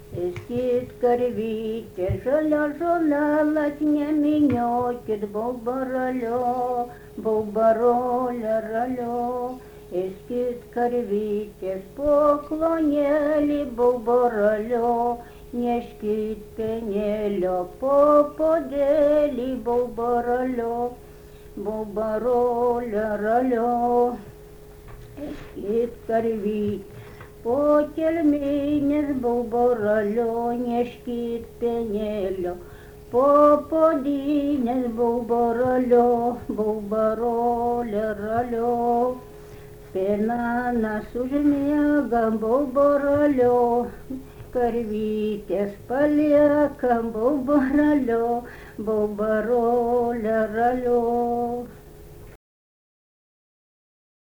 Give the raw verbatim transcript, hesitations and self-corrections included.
Eskit karvytė, žalia žolelak, neminiokit baubaralio, baubarolė ralio. Eskit karvytės poklonėlį, baubaralio, neškit penėlio po podėlį, baubaralio, baubarolė ralio. Eskit karvytė po kelmynės baubaralio, neškit penėlio po podynės, baubaralio, baubarolė ralio. Penanas užmiega baubaralio, karvytės palieka baubaralio, baubarolė ralio.